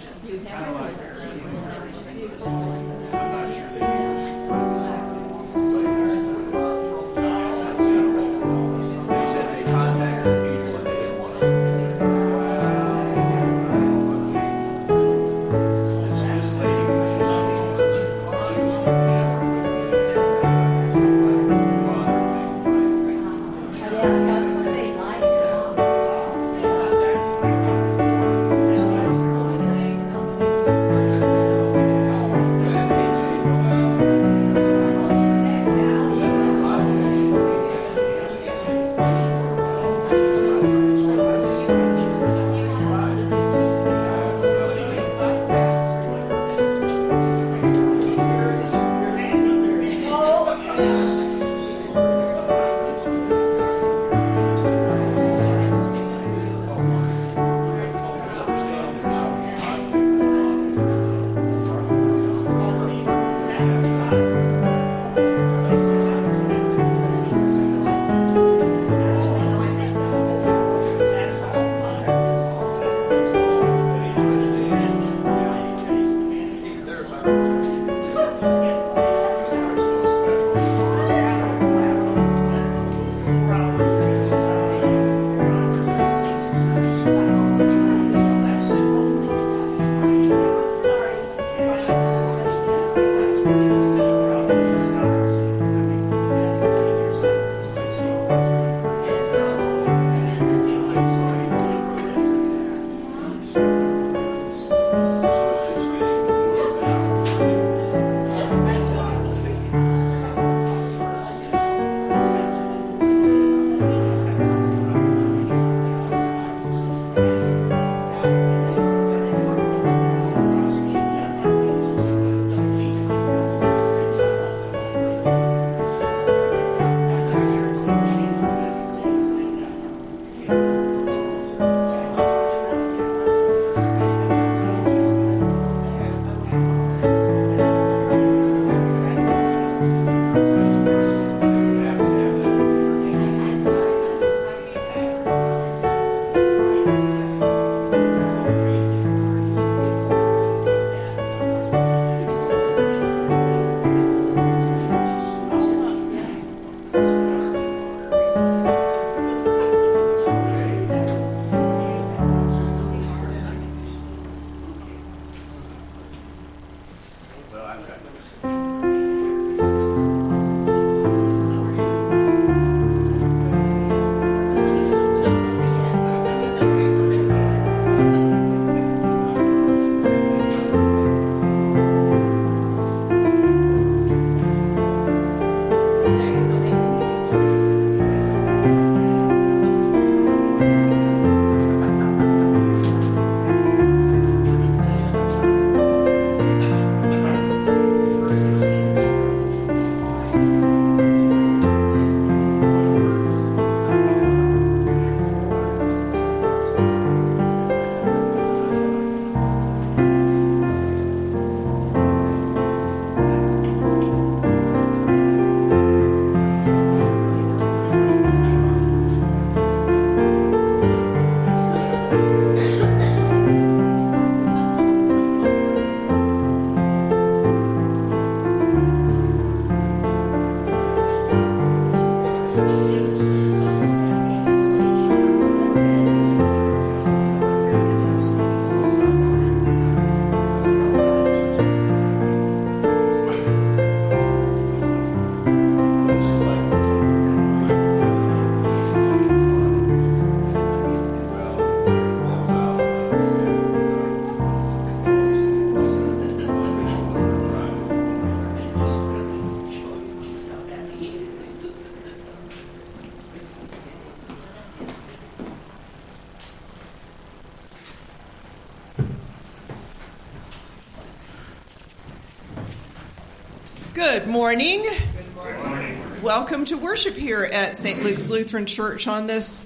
Good morning. Good morning. Welcome to worship here at St. Luke's Lutheran Church on this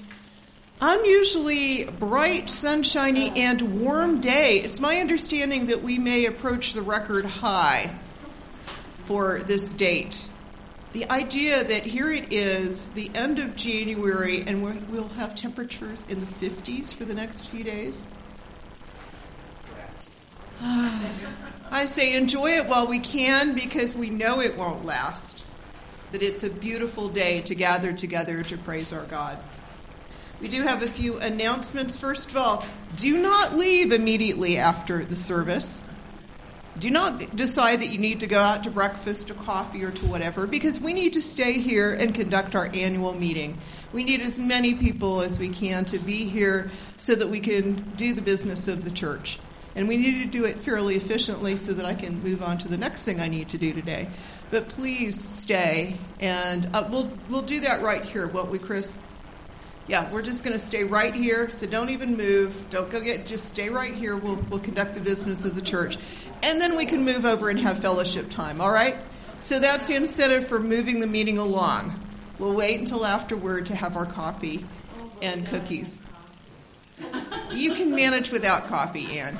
unusually bright, sunshiny, and warm day. It's my understanding that we may approach the record high for this date. The idea that here it is, the end of January, and we'll have temperatures in the 50s for the next few days. I say enjoy it while we can, because we know it won't last. That it's a beautiful day to gather together to praise our God. We do have a few announcements. First of all, do not leave immediately after the service. Do not decide that you need to go out to breakfast or coffee or to whatever, because we need to stay here and conduct our annual meeting. We need as many people as we can to be here so that we can do the business of the church. And we need to do it fairly efficiently so that I can move on to the next thing I need to do today. But please stay, and we'll do that right here, won't we, Chris? Yeah, we're just going to stay right here, so don't even move. Don't go just stay right here. We'll conduct the business of the church. And then we can move over and have fellowship time, all right? So that's the incentive for moving the meeting along. We'll wait until afterward to have our coffee and cookies. You can manage without coffee, Ann.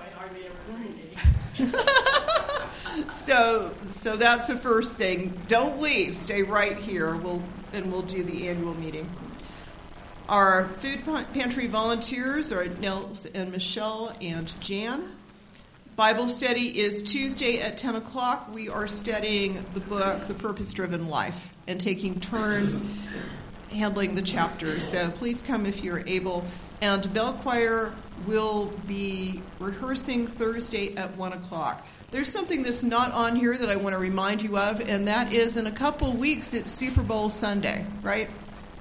So that's the first thing. Don't leave. Stay right here. We'll do the annual meeting. Our food pantry volunteers are Nels and Michelle and Jan. Bible study is Tuesday at 10 o'clock. We are studying the book, The Purpose-Driven Life, and taking turns handling the chapters. So please come if you're able. And Bell Choir will be rehearsing Thursday at 1 o'clock. There's something that's not on here that I want to remind you of, and that is in a couple weeks it's Super Bowl Sunday, right?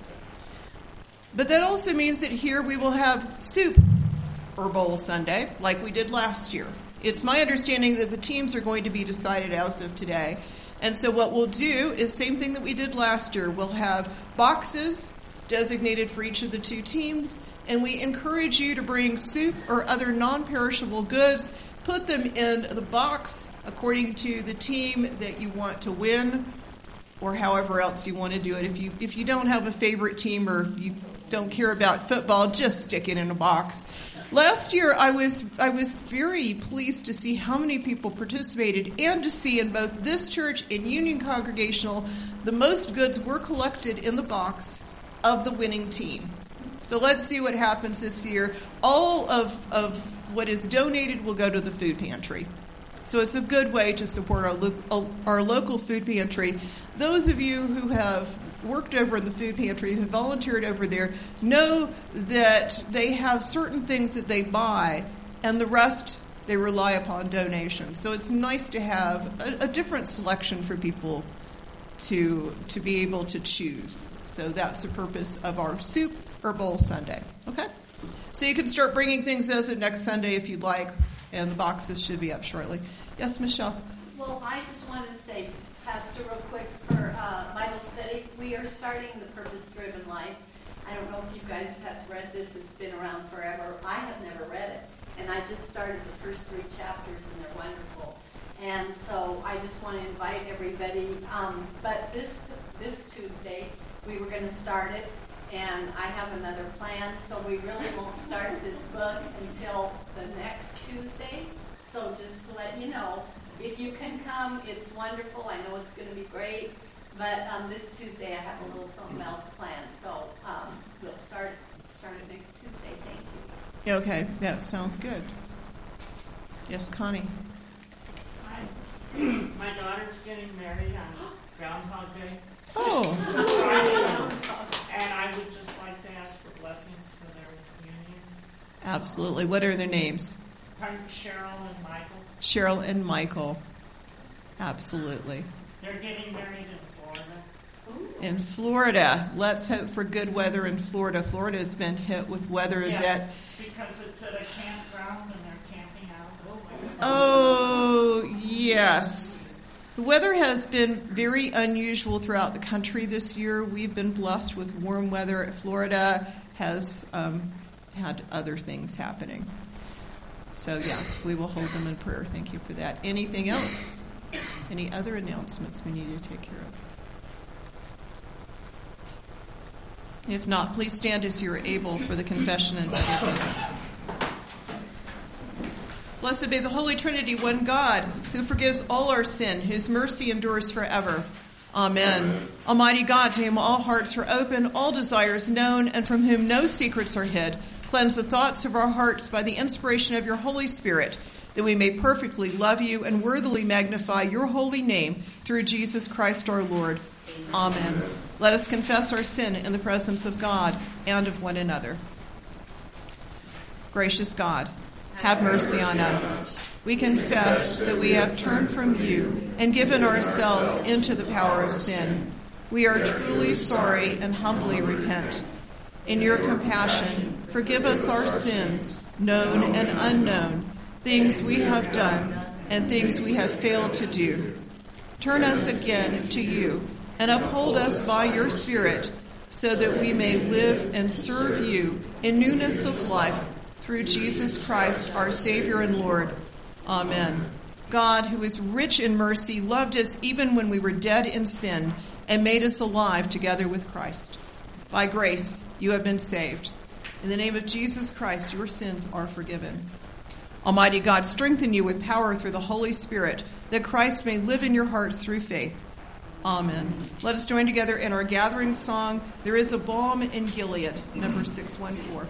But that also means that here we will have Soup or Bowl Sunday, like we did last year. It's my understanding that the teams are going to be decided as of today. And so what we'll do is same thing that we did last year. We'll have boxes designated for each of the two teams, and we encourage you to bring soup or other non-perishable goods. Put them in the box according to the team that you want to win, or however else you want to do it. If you don't have a favorite team or you don't care about football, just stick it in a box. Last year, I was very pleased to see how many people participated, and to see in both this church and Union Congregational, the most goods were collected in the box of the winning team. So let's see what happens this year. All of what is donated will go to the food pantry. So it's a good way to support our local food pantry. Those of you who have worked over in the food pantry, who volunteered over there, know that they have certain things that they buy, and the rest they rely upon donations. So it's nice to have a different selection for people to be able to choose. So that's the purpose of our Soup or Bowl Sunday. Okay? So you can start bringing things as of next Sunday if you'd like, and the boxes should be up shortly. Yes, Michelle? Well, I just wanted to say, Pastor, real quick, for Bible study, we are starting The Purpose-Driven Life. I don't know if you guys have read this. It's been around forever. I have never read it, and I just started the first 3 chapters, and they're wonderful. And so I just want to invite everybody. But this Tuesday, we were going to start it, and I have another plan, so we really won't start this book until the next Tuesday. So just to let you know, if you can come, it's wonderful. I know it's going to be great. But this Tuesday, I have a little something else planned. So we'll start it next Tuesday. Thank you. Okay, that sounds good. Yes, Connie? My daughter's getting married on Groundhog Day. Oh. And I would just like to ask for blessings for their union. Absolutely. What are their names? Cheryl and Michael. Cheryl and Michael. Absolutely. They're getting married in Florida. In Florida. Let's hope for good weather in Florida. Florida has been hit with weather that... because it's at a campground and they're camping out. Oh, yes. The weather has been very unusual throughout the country this year. We've been blessed with warm weather. Florida has had other things happening. So, yes, we will hold them in prayer. Thank you for that. Anything else? Any other announcements we need to take care of? If not, please stand as you are able for the confession and forgiveness. Blessed be the Holy Trinity, one God, who forgives all our sin, whose mercy endures forever. Amen. Almighty God, to whom all hearts are open, all desires known, and from whom no secrets are hid, cleanse the thoughts of our hearts by the inspiration of your Holy Spirit, that we may perfectly love you and worthily magnify your holy name through Jesus Christ our Lord. Amen. Let us confess our sin in the presence of God and of one another. Gracious God, have mercy on us. We confess that we have turned from you and given ourselves into the power of sin. We are truly sorry and humbly repent. In your compassion, forgive us our sins, known and unknown, things we have done and things we have failed to do. Turn us again to you and uphold us by your Spirit so that we may live and serve you in newness of life through Jesus Christ, our Savior and Lord. Amen. God, who is rich in mercy, loved us even when we were dead in sin and made us alive together with Christ. By grace, you have been saved. In the name of Jesus Christ, your sins are forgiven. Almighty God, strengthen you with power through the Holy Spirit, that Christ may live in your hearts through faith. Amen. Let us join together in our gathering song, There is a Balm in Gilead, number 614.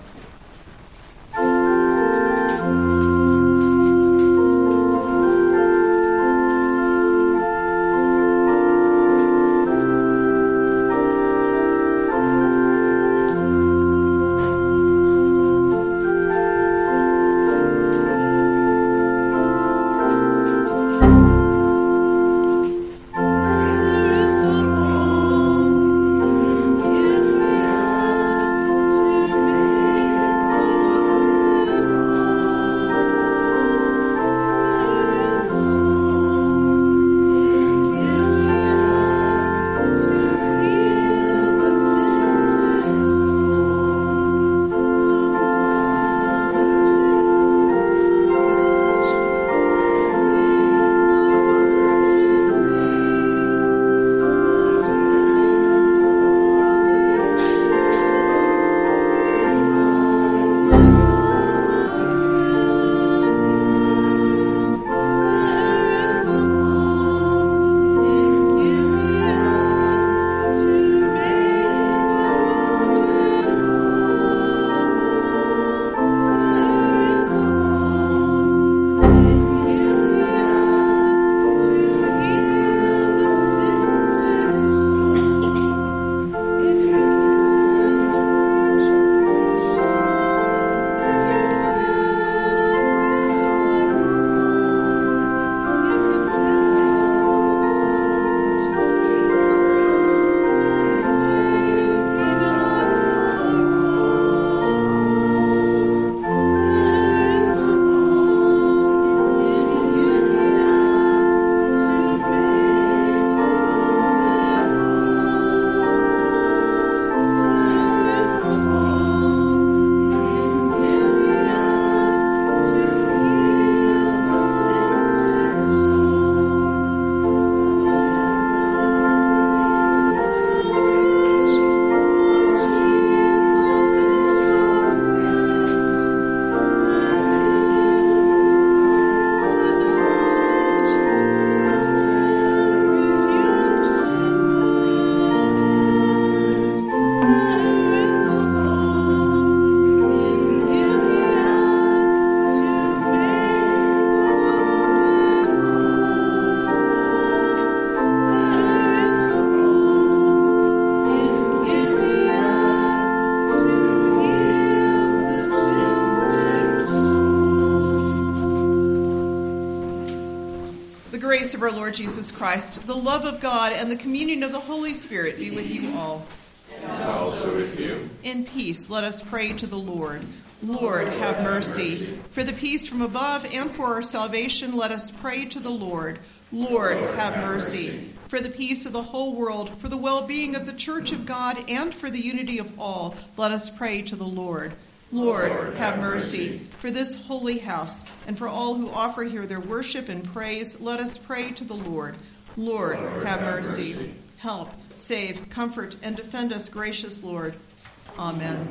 Of our Lord Jesus Christ, the love of God, and the communion of the Holy Spirit be with you all. And also with you. In peace, let us pray to the Lord. Lord, have mercy. For the peace from above and for our salvation, let us pray to the Lord. Lord, have mercy. For the peace of the whole world, for the well-being of the Church of God, and for the unity of all, let us pray to the Lord. Lord, have mercy. For this holy house, and for all who offer here their worship and praise, let us pray to the Lord. Lord, have mercy. Help, save, comfort, and defend us, gracious Lord. Amen.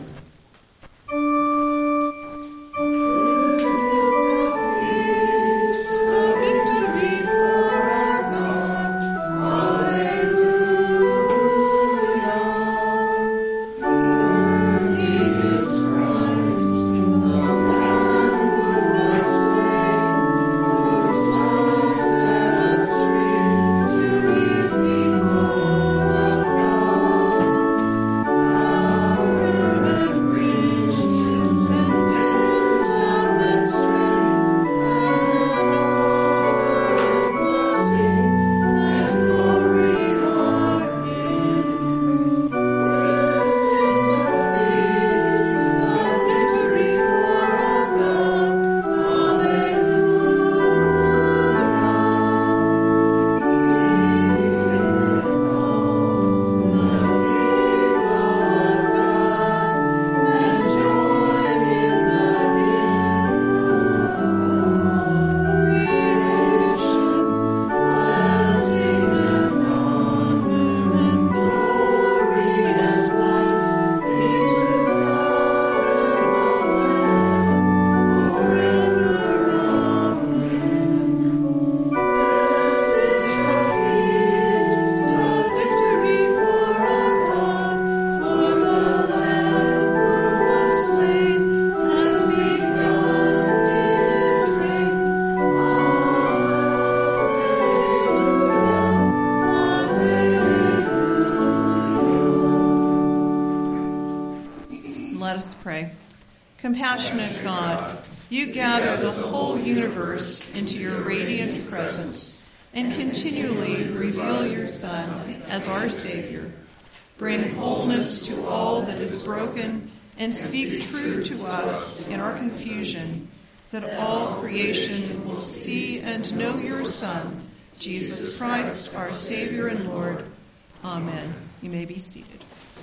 Compassionate God, you gather the whole universe into your radiant presence and continually reveal your Son as our Savior. Bring wholeness to all that is broken and speak truth to us in our confusion, that all creation will see and know your Son, Jesus Christ, our Savior and Lord. Amen. You may be seated.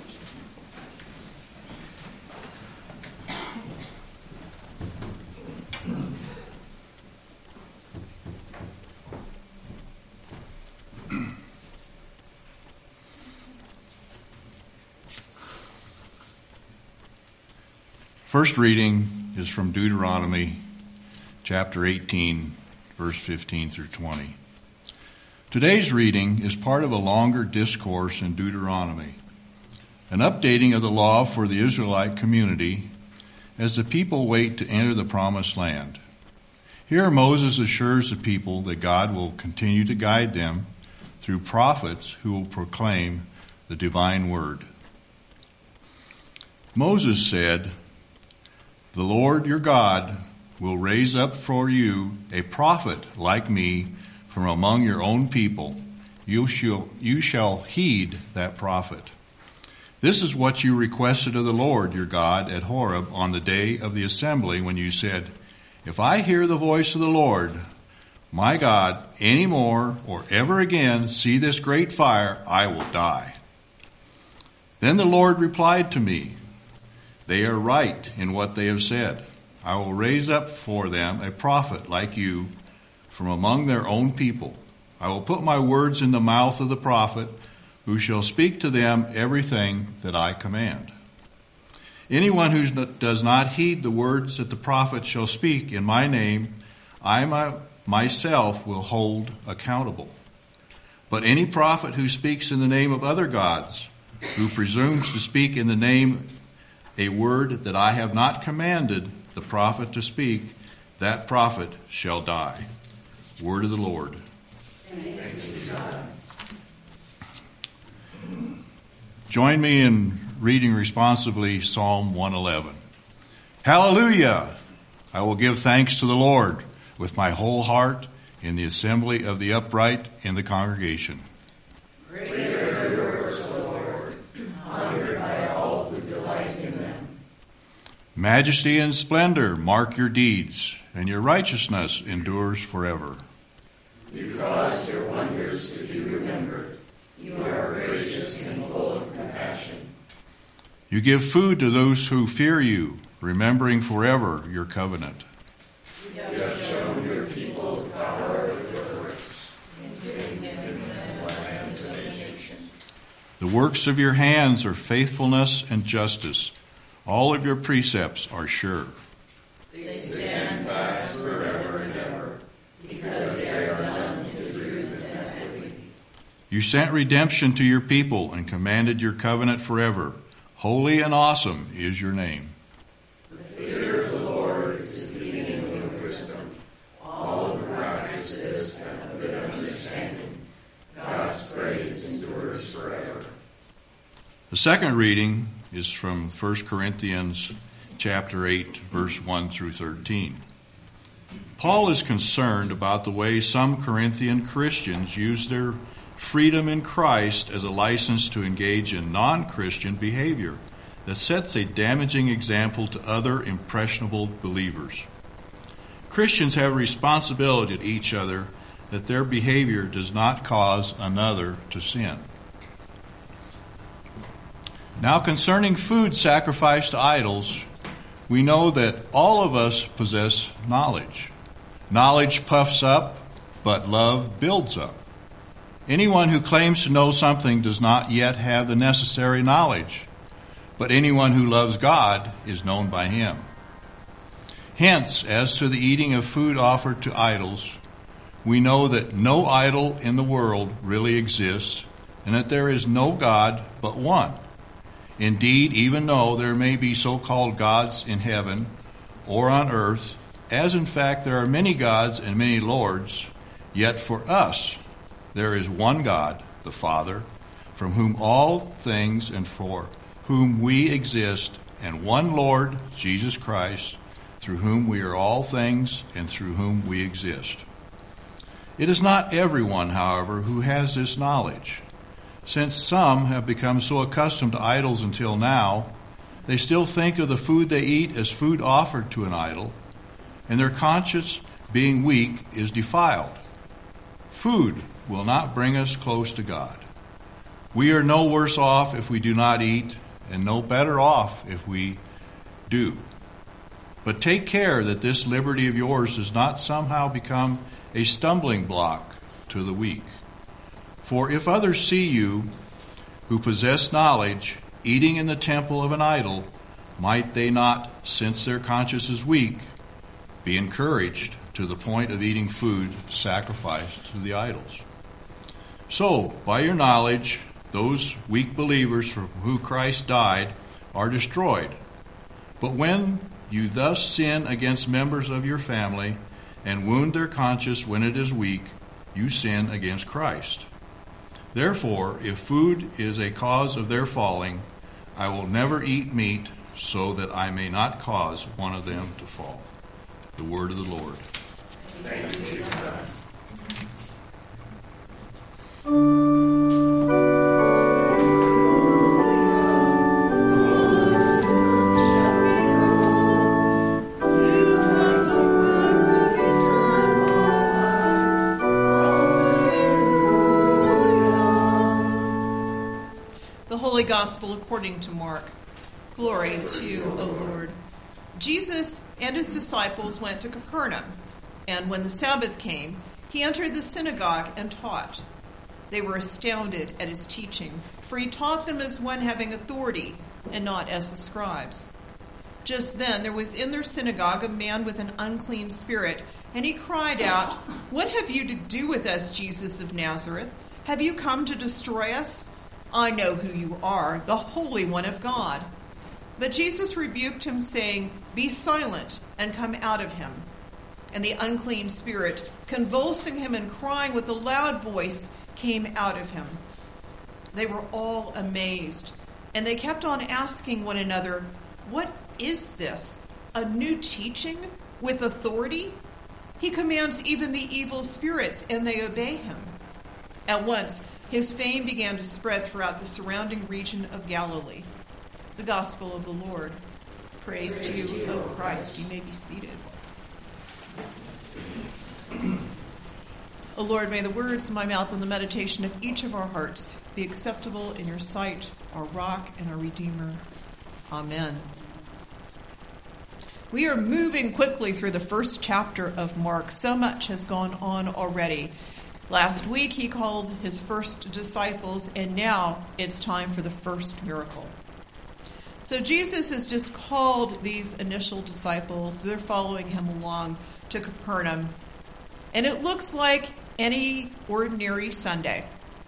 First reading is from Deuteronomy chapter 18, verse 15 through 20. Today's reading is part of a longer discourse in Deuteronomy, an updating of the law for the Israelite community as the people wait to enter the promised land. Here Moses assures the people that God will continue to guide them through prophets who will proclaim the divine word. Moses said, "The Lord your God will raise up for you a prophet like me from among your own people. You shall heed that prophet. This is what you requested of the Lord your God at Horeb on the day of the assembly when you said, 'If I hear the voice of the Lord, my God, any more or ever again see this great fire, I will die.' Then the Lord replied to me, 'They are right in what they have said. I will raise up for them a prophet like you from among their own people. I will put my words in the mouth of the prophet, who shall speak to them everything that I command. Anyone who does not heed the words that the prophet shall speak in my name, I myself will hold accountable. But any prophet who speaks in the name of other gods, who presumes to speak in the name a word that I have not commanded the prophet to speak, that prophet shall die.'" Word of the Lord. Join me in reading responsively Psalm 111. Hallelujah! I will give thanks to the Lord with my whole heart in the assembly of the upright in the congregation. Great are your works, O Lord, honored by all who delight in them. Majesty and splendor mark your deeds, and your righteousness endures forever. Because your wonders to be remembered, you are gracious and full of compassion. You give food to those who fear you, remembering forever your covenant. You have shown your people the power of your works, and given them the lands of the nations. The works of your hands are faithfulness and justice. All of your precepts are sure. They stand fast forever and ever, because they are done to truth and equity. You sent redemption to your people and commanded your covenant forever. Holy and awesome is your name. The fear of the Lord is the beginning of wisdom. All who practice this have good understanding. God's grace endures forever. The second reading is from 1 Corinthians chapter 8, verse 1 through 13. Paul is concerned about the way some Corinthian Christians use their freedom in Christ as a license to engage in non-Christian behavior that sets a damaging example to other impressionable believers. Christians have a responsibility to each other that their behavior does not cause another to sin. Now, concerning food sacrificed to idols, we know that all of us possess knowledge. Knowledge puffs up, but love builds up. Anyone who claims to know something does not yet have the necessary knowledge, but anyone who loves God is known by him. Hence, as to the eating of food offered to idols, we know that no idol in the world really exists, and that there is no God but one. Indeed, even though there may be so-called gods in heaven or on earth, as in fact there are many gods and many lords, yet for us there is one God, the Father, from whom all things and for whom we exist, and one Lord, Jesus Christ, through whom we are all things and through whom we exist. It is not everyone, however, who has this knowledge. Since some have become so accustomed to idols until now, they still think of the food they eat as food offered to an idol, and their conscience, being weak, is defiled. Food will not bring us close to God. We are no worse off if we do not eat, and no better off if we do. But take care that this liberty of yours does not somehow become a stumbling block to the weak. For if others see you, who possess knowledge, eating in the temple of an idol, might they not, since their conscience is weak, be encouraged to the point of eating food sacrificed to the idols? So, by your knowledge, those weak believers for whom Christ died are destroyed. But when you thus sin against members of your family and wound their conscience when it is weak, you sin against Christ. Therefore, if food is a cause of their falling, I will never eat meat so that I may not cause one of them to fall. The word of the Lord. Thank you, God. Gospel according to Mark. Glory to you, O Lord. Jesus and his disciples went to Capernaum, and when the Sabbath came, he entered the synagogue and taught. They were astounded at his teaching, for he taught them as one having authority, and not as the scribes. Just then there was in their synagogue a man with an unclean spirit, and he cried out, "What have you to do with us, Jesus of Nazareth? Have you come to destroy us? I know who you are, the Holy One of God." But Jesus rebuked him, saying, "Be silent and come out of him." And the unclean spirit, convulsing him and crying with a loud voice, came out of him. They were all amazed, and they kept on asking one another, "What is this? A new teaching with authority? He commands even the evil spirits, and they obey him." At once, his fame began to spread throughout the surrounding region of Galilee. The Gospel of the Lord. Praise to you, O Christ. You may be seated. O Lord, may the words of my mouth and the meditation of each of our hearts be acceptable in your sight, our rock and our Redeemer. Amen. We are moving quickly through the first chapter of Mark. So much has gone on already. Last week he called his first disciples, and now it's time for the first miracle. So Jesus has just called these initial disciples. They're following him along to Capernaum. And it looks like any ordinary Sunday.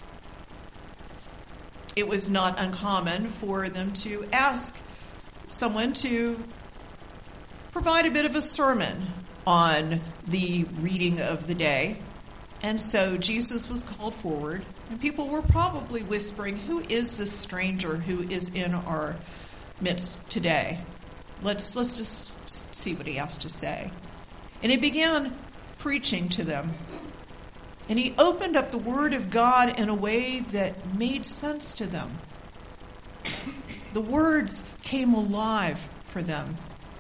It was not uncommon for them to ask someone to provide a bit of a sermon on the reading of the day. And so Jesus was called forward, and people were probably whispering, "Who is this stranger who is in our midst today? Let's just see what he has to say." And he began preaching to them. And he opened up the Word of God in a way that made sense to them. The words came alive for them.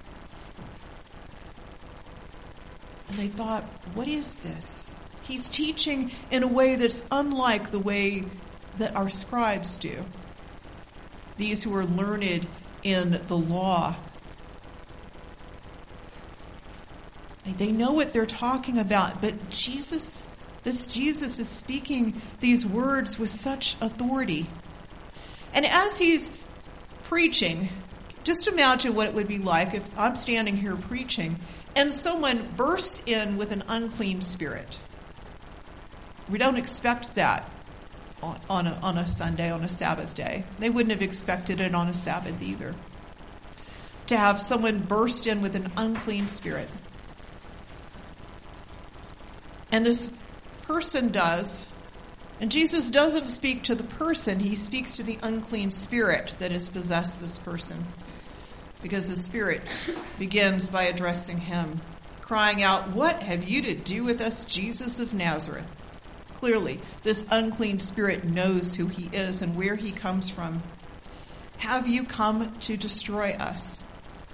And they thought, what is this? He's teaching in a way that's unlike the way that our scribes do. These who are learned in the law. They know what they're talking about, but Jesus is speaking these words with such authority. And as he's preaching, just imagine what it would be like if I'm standing here preaching and someone bursts in with an unclean spirit. We don't expect that on a Sunday, on a Sabbath day. They wouldn't have expected it on a Sabbath either. To have someone burst in with an unclean spirit. And this person does. And Jesus doesn't speak to the person. He speaks to the unclean spirit that has possessed this person. because the Spirit begins by addressing him, crying out, "What have you to do with us, Jesus of Nazareth?" Clearly, this unclean spirit knows who he is and where he comes from. "Have you come to destroy us?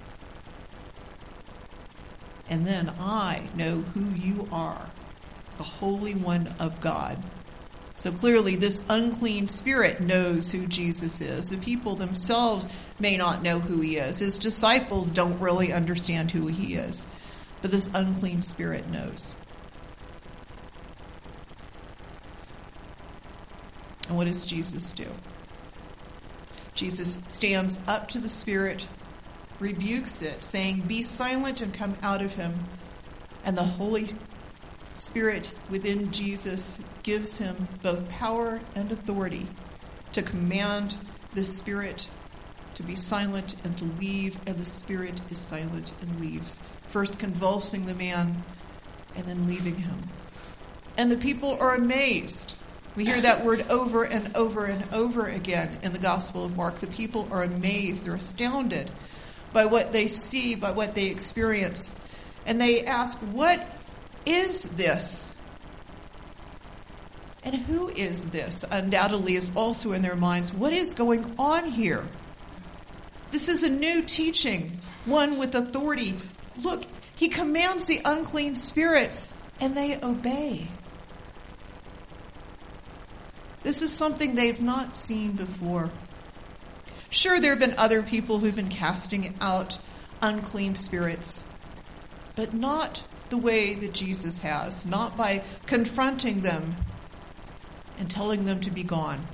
And then I know who you are, the Holy One of God." So clearly, this unclean spirit knows who Jesus is. The people themselves may not know who he is. His disciples don't really understand who he is. But this unclean spirit knows. And what does Jesus do? Jesus stands up to the spirit, rebukes it, saying, "Be silent and come out of him." And the Holy Spirit within Jesus gives him both power and authority to command the spirit to be silent and to leave, and the spirit is silent and leaves, first convulsing the man and then leaving him. And the people are amazed. We hear that word over and over and over again in the Gospel of Mark. The people are amazed. They're astounded by what they see, by what they experience. And they ask, "What is this? And who is this?" Undoubtedly is also in their minds. What is going on here? This is a new teaching, one with authority. Look, he commands the unclean spirits, and they obey. This is something they've not seen before. Sure, there have been other people who've been casting out unclean spirits, but not the way that Jesus has, not by confronting them and telling them to be gone.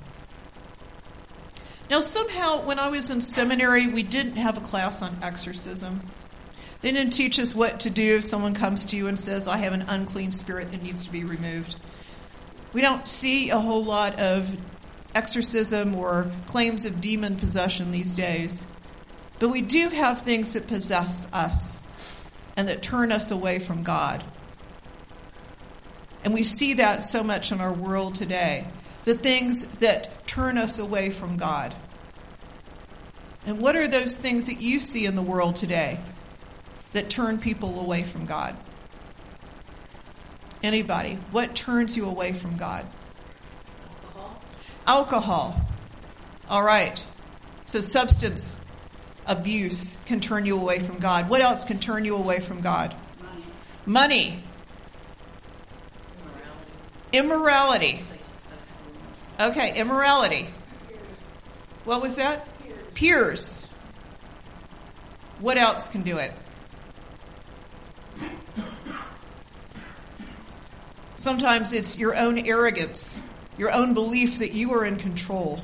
Now, somehow, when I was in seminary, we didn't have a class on exorcism. They didn't teach us what to do if someone comes to you and says, "I have an unclean spirit that needs to be removed." We don't see a whole lot of exorcism or claims of demon possession these days. But we do have things that possess us and that turn us away from God. And we see that so much in our world today. The things that turn us away from God. And what are those things that you see in the world today that turn people away from God? Anybody? What turns you away from God? Alcohol. All right. So substance abuse can turn you away from God. What else can turn you away from God? Money. Immorality. Okay, immorality. What was that? Peers. What else can do it? Sometimes it's your own arrogance, your own belief that you are in control.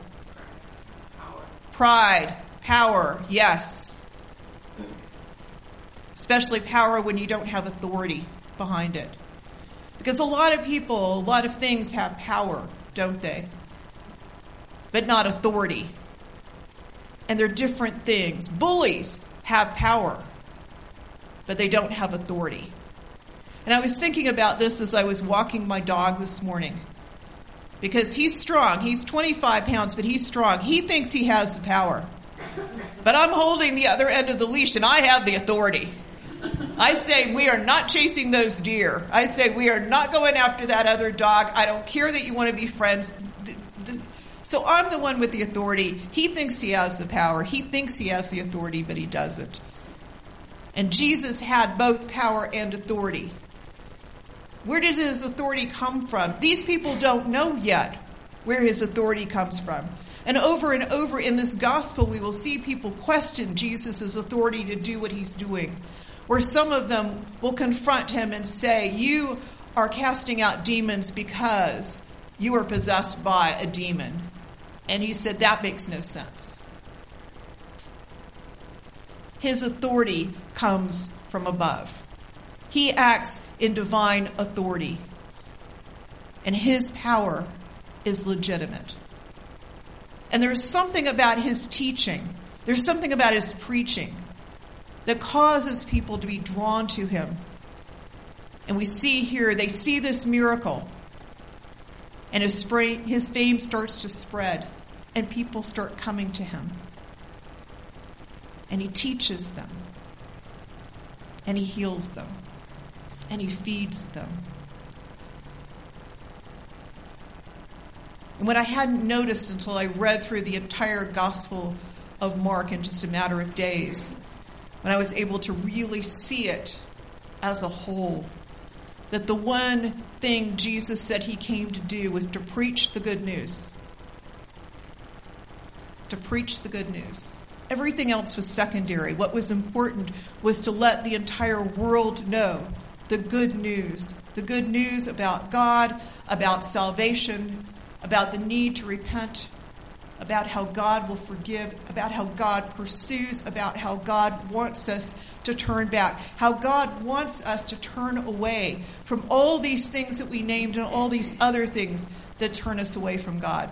Pride, power, yes. Especially power when you don't have authority behind it. Because a lot of people, a lot of things have power, don't they? But not authority. And they're different things. Bullies have power, but they don't have authority. And I was thinking about this as I was walking my dog this morning. Because he's strong. He's 25 pounds, but he's strong. He thinks he has the power. But I'm holding the other end of the leash, and I have the authority. I say, we are not chasing those deer. I say, we are not going after that other dog. I don't care that you want to be friends. So I'm the one with the authority. He thinks he has the power. He thinks he has the authority, but he doesn't. And Jesus had both power and authority. Where did his authority come from? These people don't know yet where his authority comes from. And over in this gospel, we will see people question Jesus' authority to do what he's doing. Where some of them will confront him and say, "You are casting out demons because you are possessed by a demon." And he said, that makes no sense. His authority comes from above. He acts in divine authority. And his power is legitimate. And there's something about his teaching, there's something about his preaching that causes people to be drawn to him. And we see here, they see this miracle. And his fame starts to spread. And people start coming to him. And he teaches them. And he heals them. And he feeds them. And what I hadn't noticed until I read through the entire Gospel of Mark in just a matter of days, when I was able to really see it as a whole, that the one thing Jesus said he came to do was to preach the good news. To preach the good news. Everything else was secondary. What was important was to let the entire world know the good news. The good news about God, about salvation, about the need to repent, about how God will forgive, about how God pursues, about how God wants us to turn back, how God wants us to turn away from all these things that we named and all these other things that turn us away from God.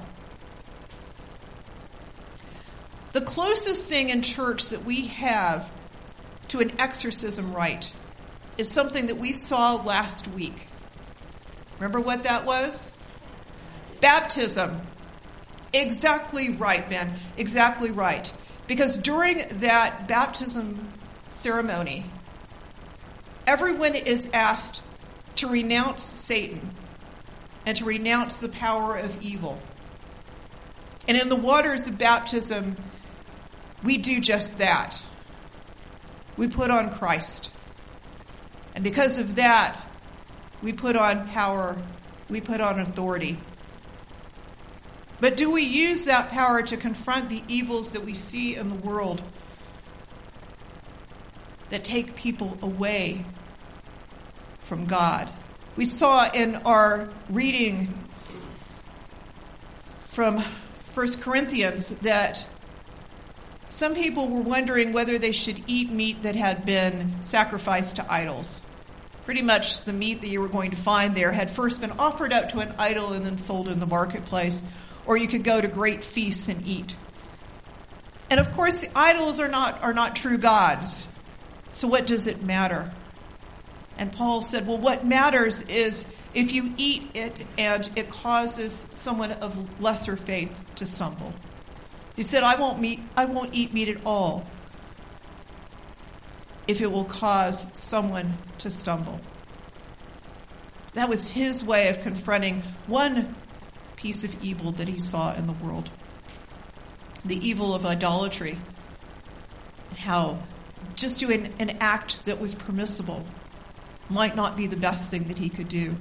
The closest thing in church that we have to an exorcism rite is something that we saw last week. Remember what that was? Baptism. Exactly right, Ben. Exactly right. Because during that baptism ceremony, everyone is asked to renounce Satan and to renounce the power of evil. And in the waters of baptism, we do just that. We put on Christ. And because of that, we put on power, we put on authority. But do we use that power to confront the evils that we see in the world that take people away from God? We saw in our reading from 1 Corinthians that some people were wondering whether they should eat meat that had been sacrificed to idols. Pretty much the meat that you were going to find there had first been offered up to an idol and then sold in the marketplace. Or you could go to great feasts and eat. And of course, the idols are not true gods. So what does it matter? And Paul said, well, what matters is if you eat it and it causes someone of lesser faith to stumble. He said, I won't eat meat at all if it will cause someone to stumble. That was his way of confronting one piece of evil that he saw in the world. The evil of idolatry. And how just doing an act that was permissible might not be the best thing that he could do.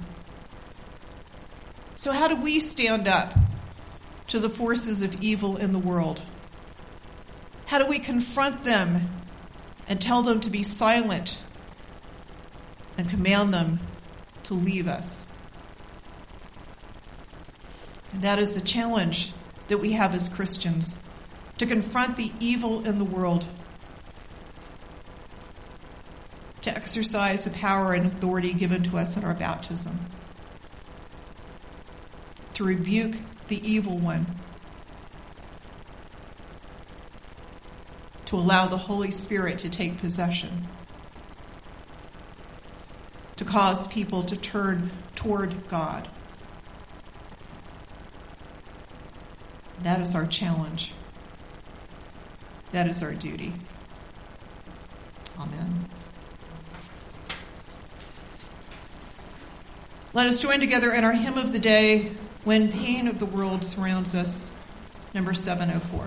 So how do we stand up to the forces of evil in the world? How do we confront them and tell them to be silent and command them to leave us? And that is the challenge that we have as Christians, to confront the evil in the world, to exercise the power and authority given to us in our baptism, to rebuke the evil one, to allow the Holy Spirit to take possession, to cause people to turn toward God. That is our challenge. That is our duty. Amen. Let us join together in our hymn of the day, When Pain of the World Surrounds Us, number 704.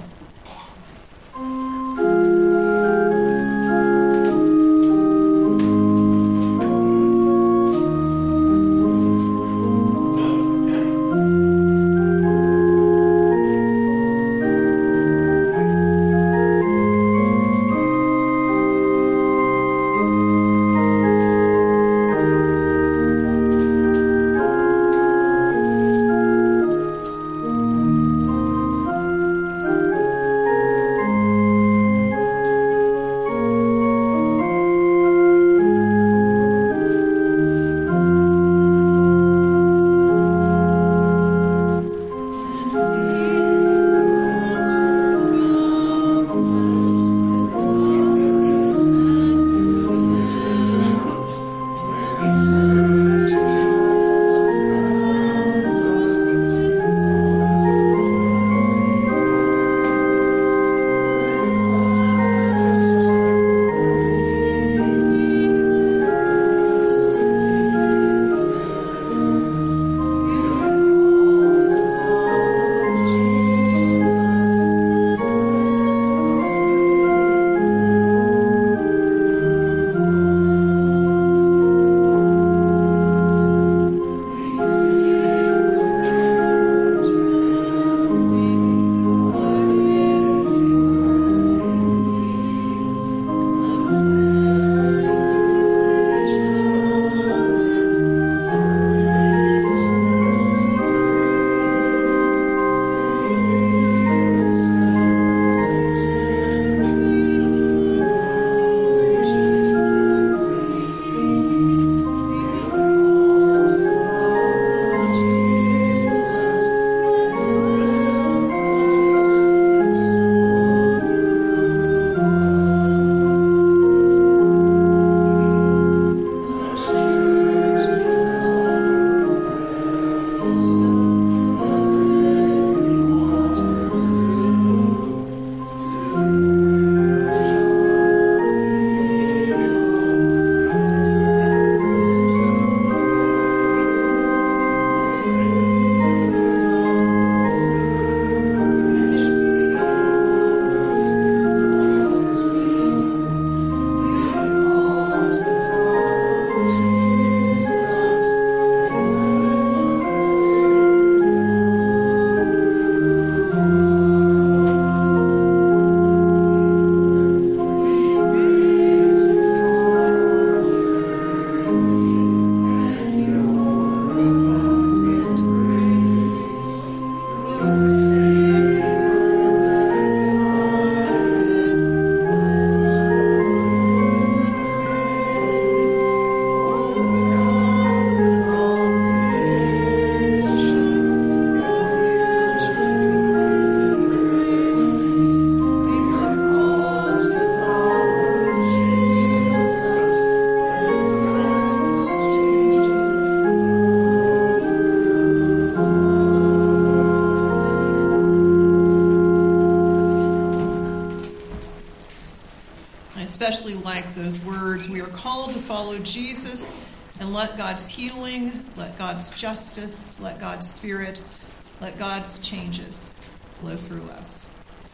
like those words. We are called to follow Jesus and let God's healing, let God's justice, let God's spirit, let God's changes flow through us.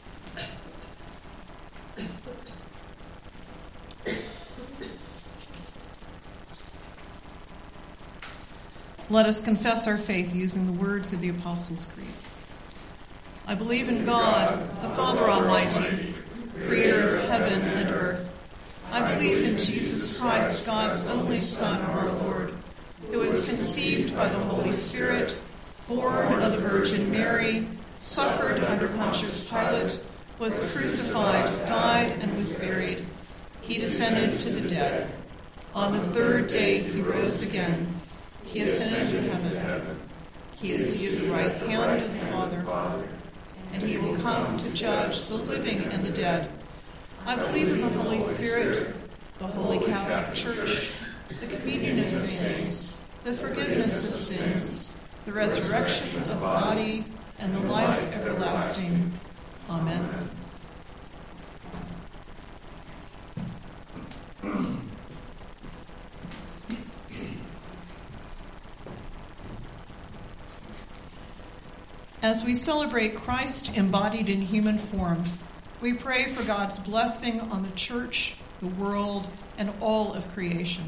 Let us confess our faith using the words of the Apostles' Creed. I believe in God, the Father Almighty, creator of heaven and earth. I believe in Jesus Christ, God's only Son, our Lord, who was conceived by the Holy Spirit, born of the Virgin Mary, suffered under Pontius Pilate, was crucified, died, and was buried. He descended to the dead. On the third day he rose again. He ascended to heaven. He is seated at the right hand of the Father, and he will come to judge the living and the dead. I believe in the Holy Spirit, the Holy Catholic Church, the communion of saints, the forgiveness of sins, the resurrection of the body, and the life everlasting. Amen. As we celebrate Christ embodied in human form, we pray for God's blessing on the church, the world, and all of creation.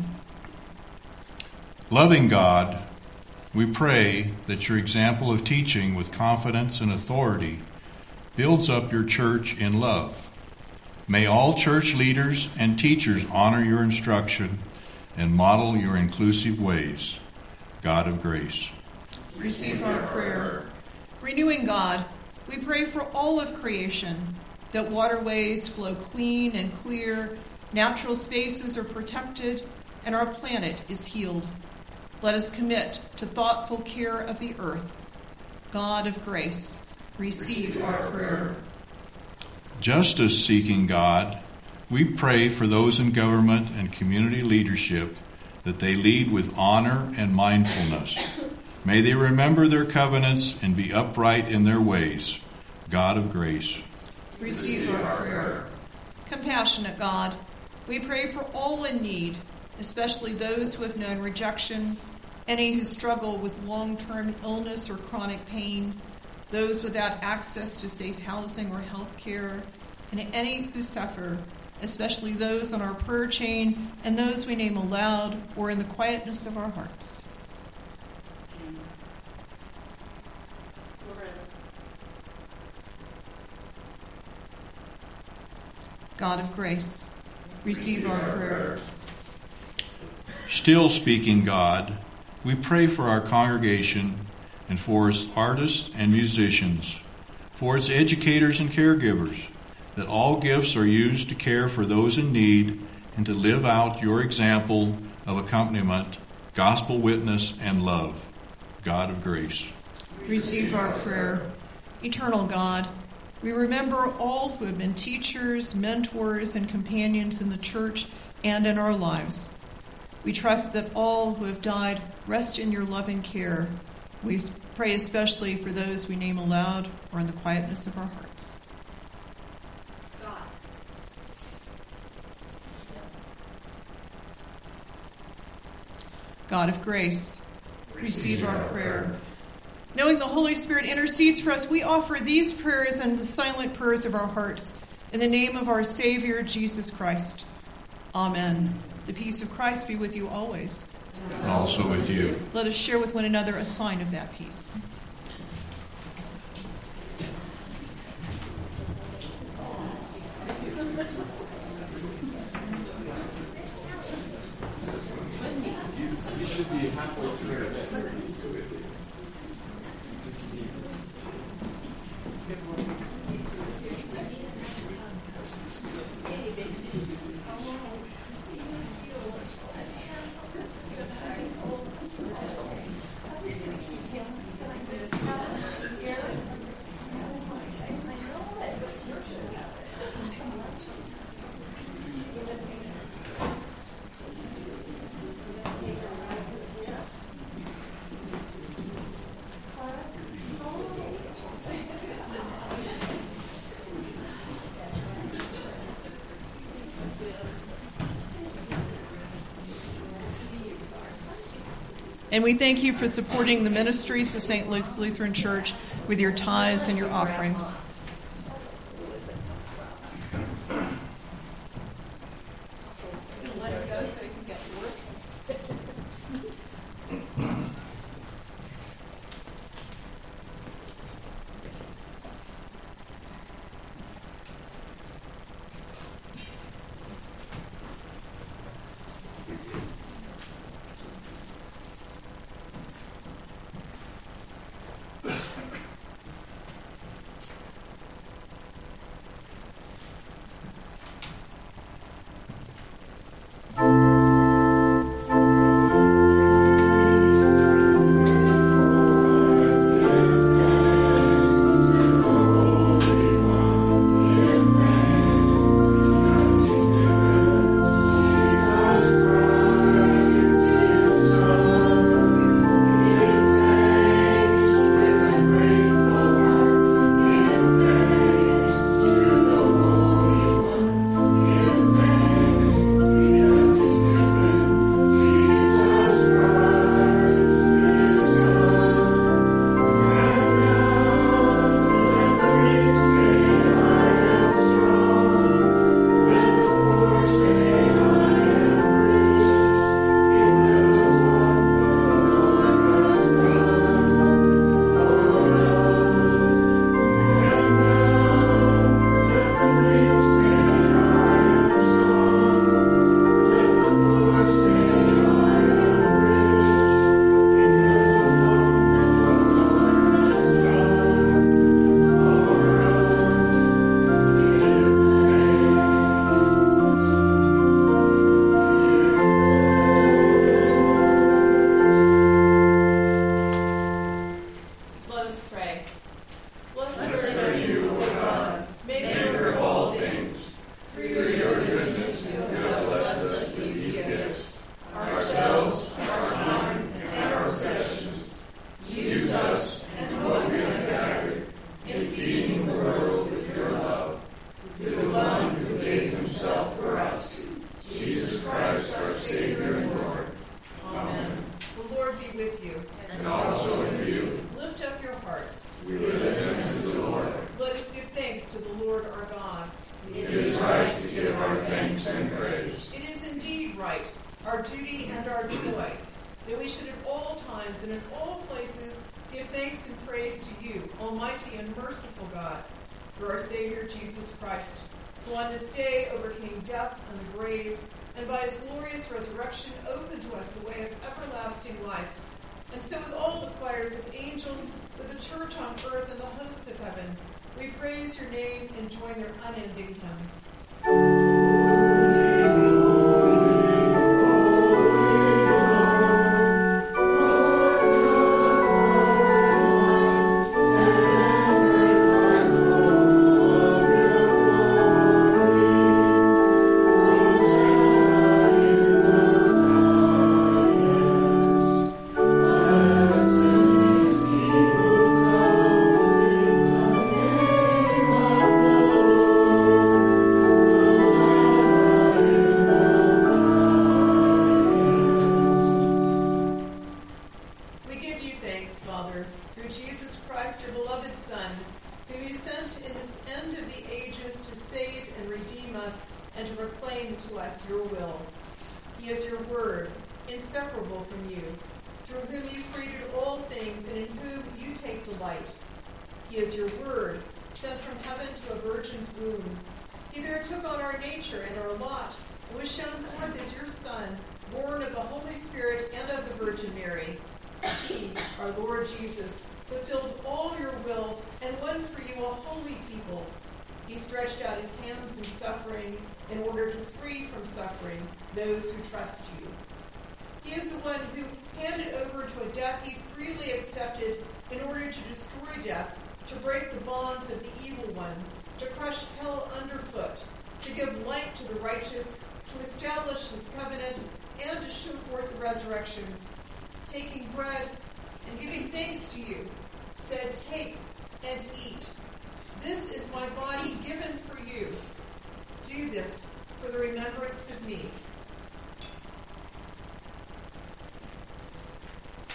Loving God, we pray that your example of teaching with confidence and authority builds up your church in love. May all church leaders and teachers honor your instruction and model your inclusive ways. God of grace, receive our prayer. Renewing God, we pray for all of creation, that waterways flow clean and clear, natural spaces are protected, and our planet is healed. Let us commit to thoughtful care of the earth. God of grace, receive our prayer. Justice-seeking God, we pray for those in government and community leadership that they lead with honor and mindfulness. May they remember their covenants and be upright in their ways. God of grace, receive our prayer. Compassionate God, we pray for all in need, especially those who have known rejection, any who struggle with long-term illness or chronic pain, those without access to safe housing or health care, and any who suffer, especially those on our prayer chain and those we name aloud or in the quietness of our hearts. God of grace, receive our prayer. Still speaking God, we pray for our congregation and for its artists and musicians, for its educators and caregivers, that all gifts are used to care for those in need and to live out your example of accompaniment, gospel witness, and love. God of grace, receive our prayer. Eternal God, we remember all who have been teachers, mentors, and companions in the church and in our lives. We trust that all who have died rest in your loving care. We pray especially for those we name aloud or in the quietness of our hearts. Scott. God of grace, receive our prayer. Knowing the Holy Spirit intercedes for us, we offer these prayers and the silent prayers of our hearts in the name of our Savior, Jesus Christ. Amen. The peace of Christ be with you always. and also with you. Let us share with one another a sign of that peace. You should be halfway through. And we thank you for supporting the ministries of St. Luke's Lutheran Church with your tithes and your offerings. Taking bread and giving thanks to you, said, "Take and eat. This is my body given for you. Do this for the remembrance of me."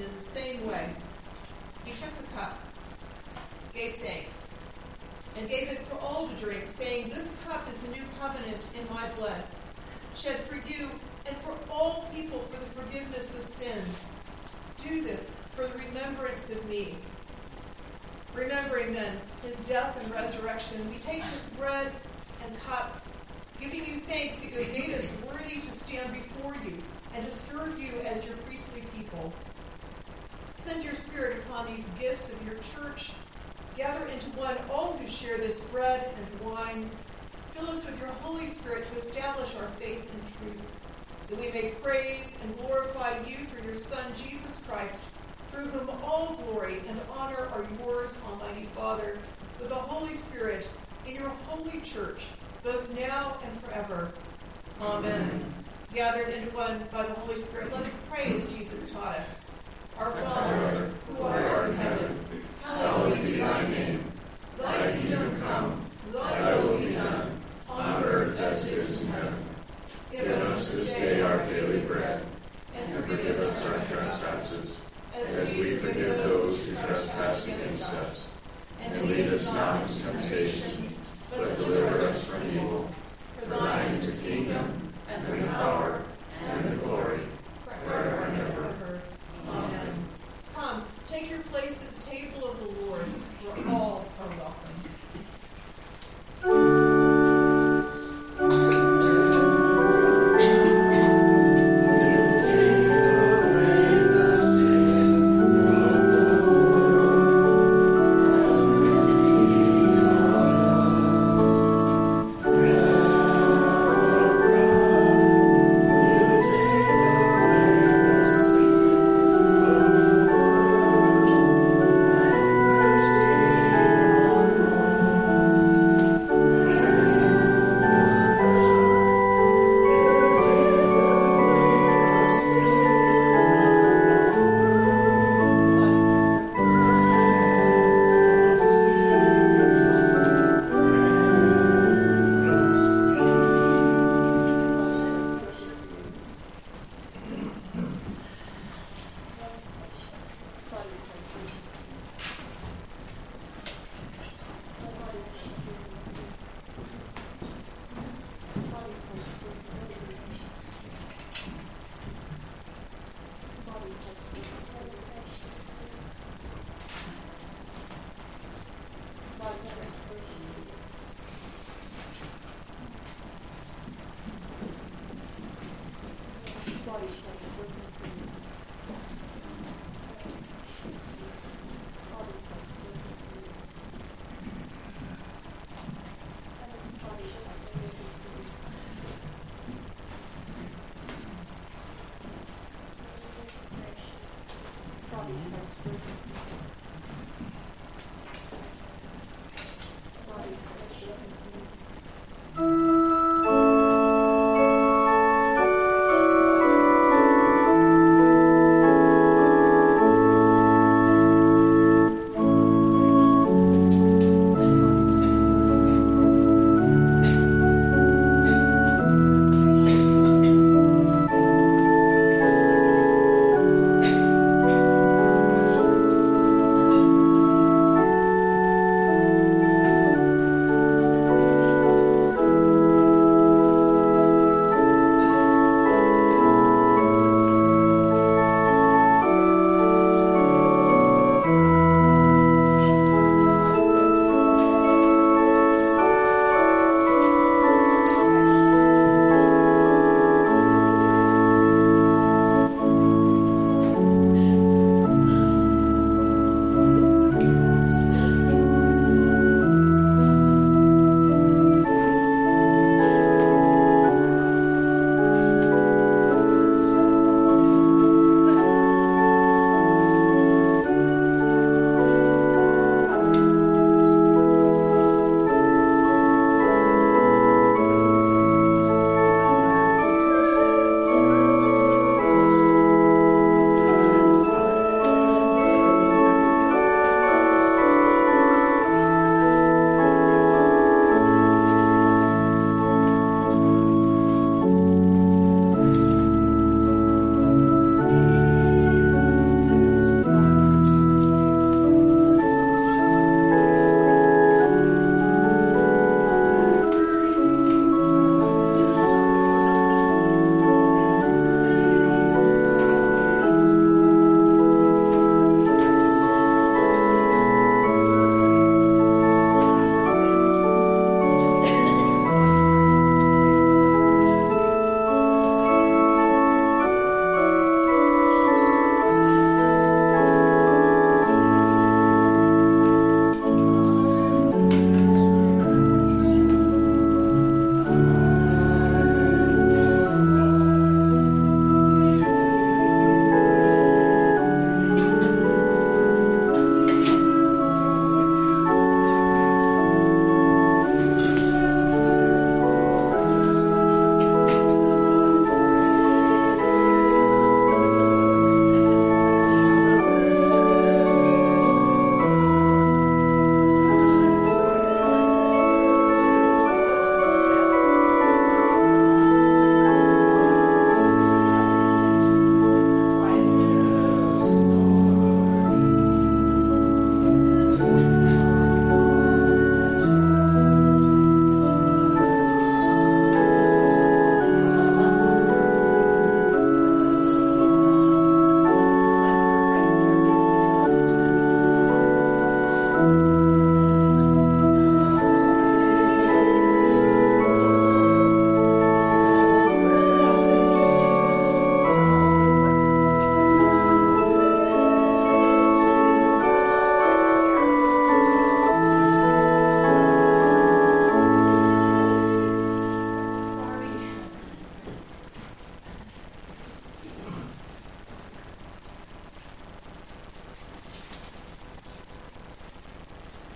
in the same way, he took the cup, gave thanks, and gave it for all to drink, saying, "This cup is a new covenant in my blood, shed for you and for all people for the forgiveness of sins. Do this for the remembrance of me." Remembering then his death and resurrection, we take this bread and cup, giving you thanks that you have made us worthy to stand before you and to serve you as your priestly people. Send your Spirit upon these gifts of your church. Gather into one all who share this bread and wine. Fill us with your Holy Spirit to establish our faith in truth, that we may praise and glorify you through your Son, Jesus Christ, through whom all glory and honor are yours, Almighty Father, with the Holy Spirit, in your holy church, both now and forever. Amen. Gathered into one by the Holy Spirit, let us pray as Jesus taught us. Our Father, who art in heaven, hallowed be thy name. Thy kingdom come, thy will be done, on earth as it is in heaven. Give us this day our daily bread, and forgive us our trespasses, as we forgive those who trespass against us. And lead us not into temptation, but deliver us from evil. For thine is the kingdom, and the power, and the glory, forever and ever. Amen. Come, take your place at the table of the Lord, where all are welcome.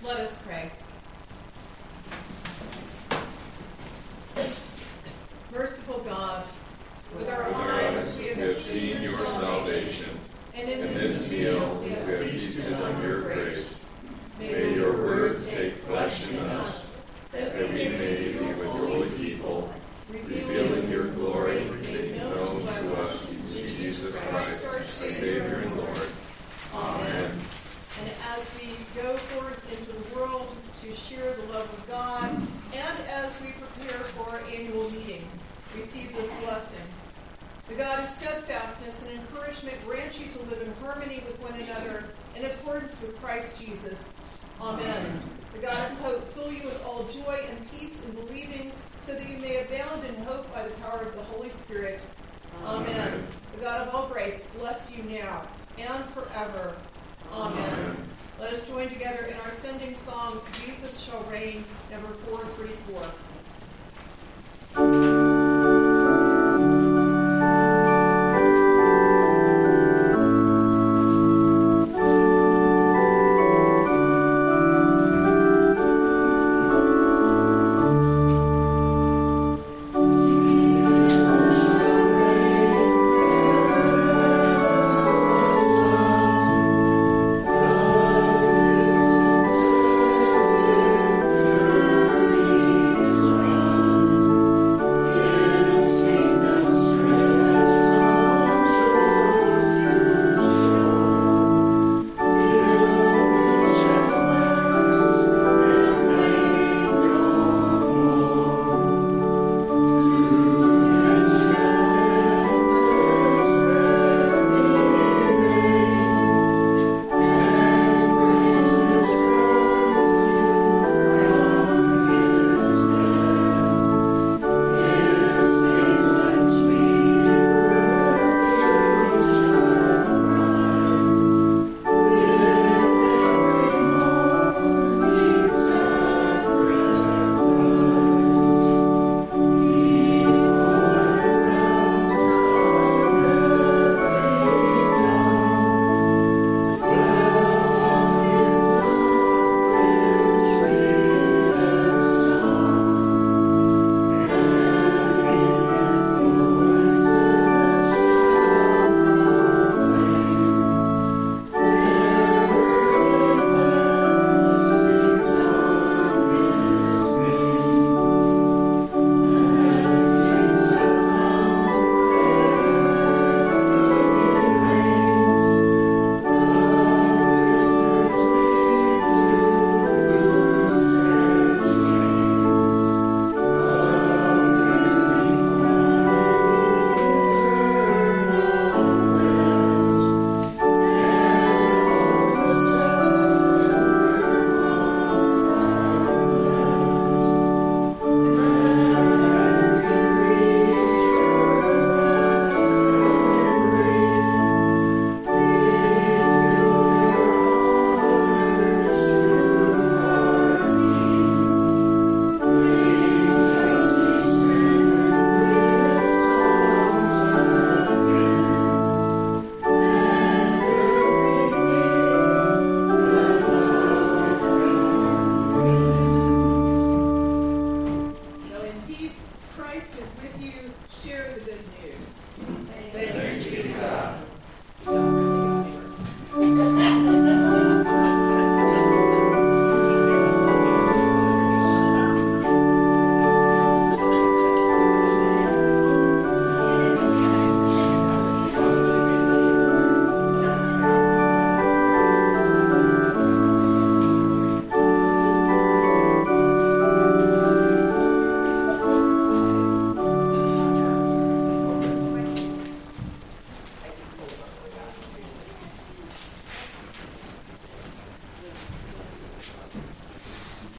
Let us pray. Merciful God, with our eyes we have seen your salvation, and in this meal we have feasted on your grace. May your word take flesh in us, that we may be with holy people, revealing your glory, made known to us in Jesus Christ, our Savior and Lord. Amen. And as we go forth into the world to share the love of God, and as we prepare for our annual meeting, receive this blessing. The God of steadfastness and encouragement grant you to live in harmony with one another in accordance with Christ Jesus. Amen. The God of hope fill you with all joy and peace in believing, so that you may abound in hope by the power of the Holy Spirit. Amen. The God of all grace bless you now and forever. Amen. Let us join together in our sending song, Jesus Shall Reign, number 434.